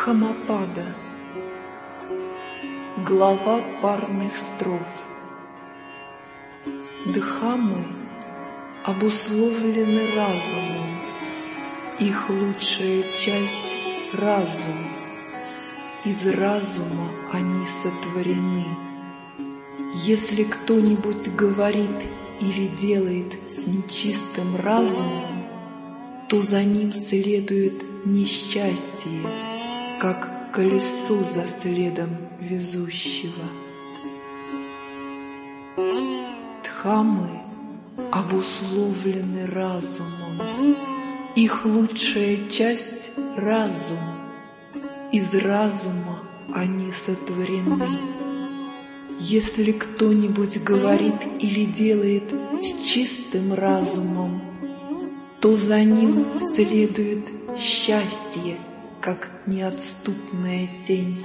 Дхаммапада. Глава парных строф. Дхаммы обусловлены разумом, их лучшая часть — разум. Из разума они сотворены. Если кто-нибудь говорит или делает с нечистым разумом, то за ним следует несчастье, как колесо за следом везущего. Дхаммы обусловлены разумом, их лучшая часть — разум. Из разума они сотворены. Если кто-нибудь говорит или делает с чистым разумом, то за ним следует счастье, как неотступная тень.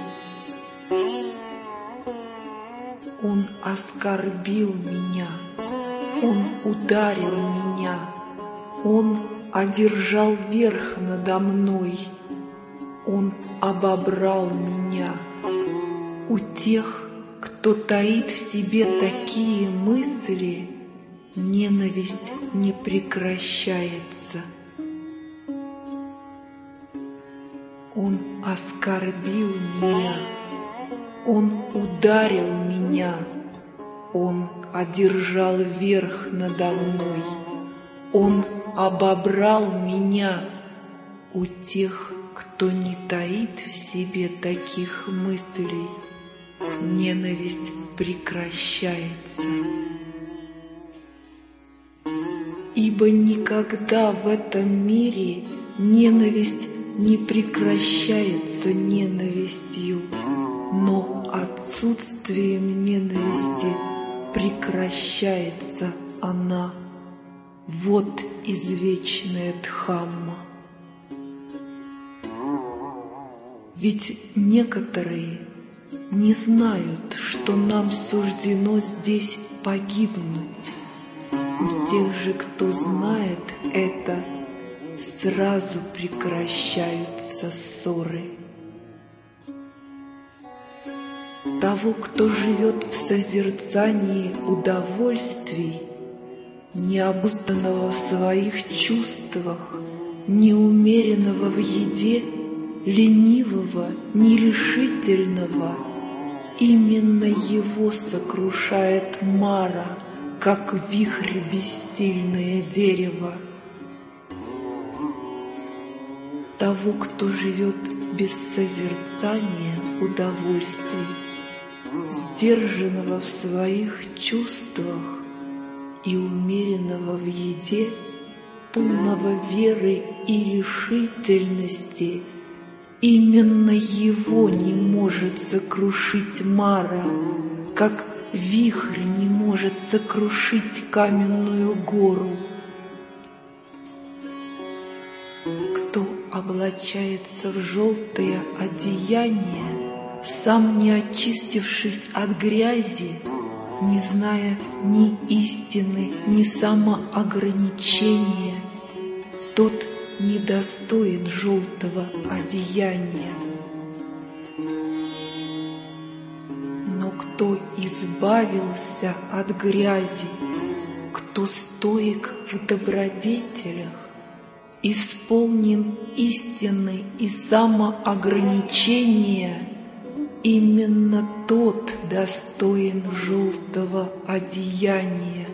Он оскорбил меня, он ударил меня, он одержал верх надо мной, он обобрал меня. У тех, кто таит в себе такие мысли, ненависть не прекращается. Он оскорбил меня, он ударил меня, он одержал верх надо мной, он обобрал меня. У тех, кто не таит в себе таких мыслей, ненависть прекращается. Ибо никогда в этом мире ненависть не прекращается ненавистью, но отсутствием ненависти прекращается она. Вот извечная Дхамма. Ведь некоторые не знают, что нам суждено здесь погибнуть. У тех же, кто знает это, сразу прекращаются ссоры. Того, кто живет в созерцании удовольствий, необузданного в своих чувствах, неумеренного в еде, ленивого, нерешительного, именно его сокрушает Мара, как вихрь бессильное дерево. Того, кто живет без созерцания удовольствий, сдержанного в своих чувствах и умеренного в еде, полного веры и решительности, именно его не может сокрушить Мара, как вихрь не может сокрушить каменную гору. Кто облачается в желтое одеяние, сам не очистившись от грязи, не зная ни истины, ни самоограничения, тот недостоин желтого одеяния. Но кто избавился от грязи, кто стоек в добродетелях, исполнен истины и самоограничения, именно тот достоин желтого одеяния.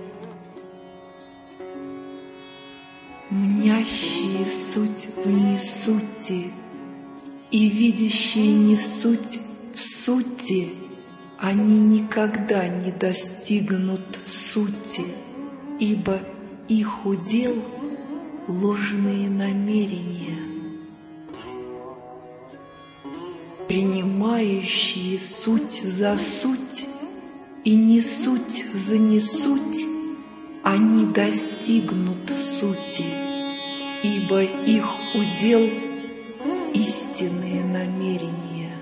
Мнящие суть в несути и видящие не суть в сути, они никогда не достигнут сути, ибо их удел — ложные намерения. Принимающие суть за суть и не суть за не суть, они достигнут сути, ибо их удел — истинные намерения.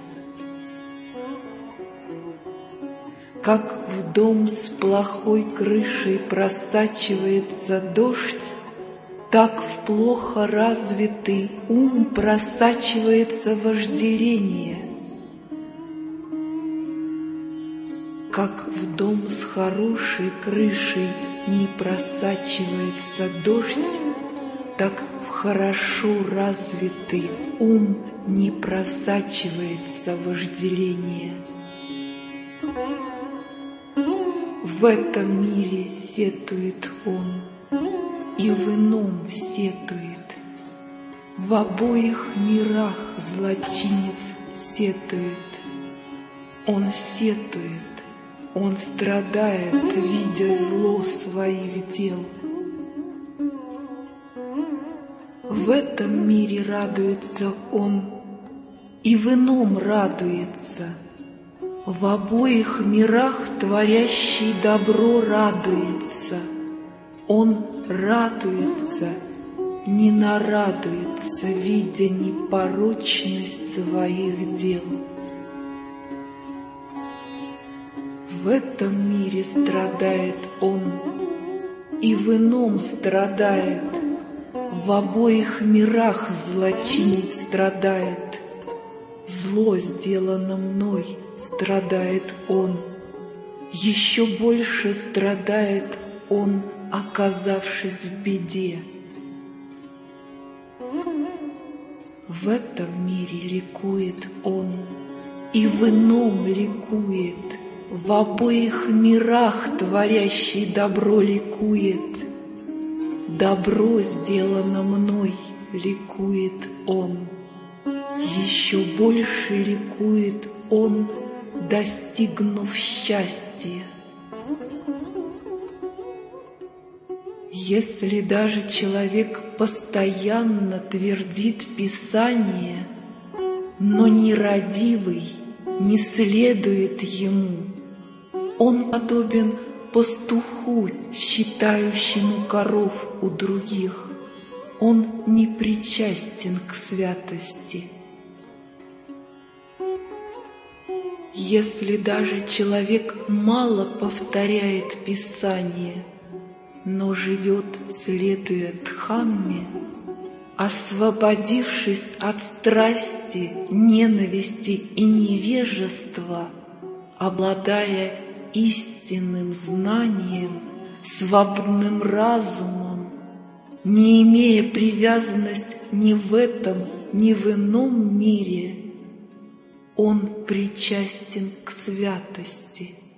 Как в дом с плохой крышей просачивается дождь, так в плохо развитый ум просачивается вожделение. Как в дом с хорошей крышей не просачивается дождь, так в хорошо развитый ум не просачивается вожделение. В этом мире сетует он, и в ином сетует. В обоих мирах злочинец сетует. Он сетует, он страдает, видя зло своих дел. В этом мире радуется он, и в ином радуется. В обоих мирах творящий добро радуется. Он радуется, не нарадуется, видя непорочность своих дел. В этом мире страдает он, и в ином страдает. В обоих мирах злочинец страдает. Зло сделано мной, страдает он. Еще больше страдает он, оказавшись в беде. В этом мире ликует он, и в ином ликует. В обоих мирах творящий добро ликует. Добро сделано мной, ликует он. Еще больше ликует он, достигнув счастья. Если даже человек постоянно твердит Писание, но нерадивый не следует ему, он подобен пастуху, считающему коров у других. Он не причастен к святости. Если даже человек мало повторяет Писание, но живет, следуя Дхамме, освободившись от страсти, ненависти и невежества, обладая истинным знанием, свободным разумом, не имея привязанность ни в этом, ни в ином мире, он причастен к святости.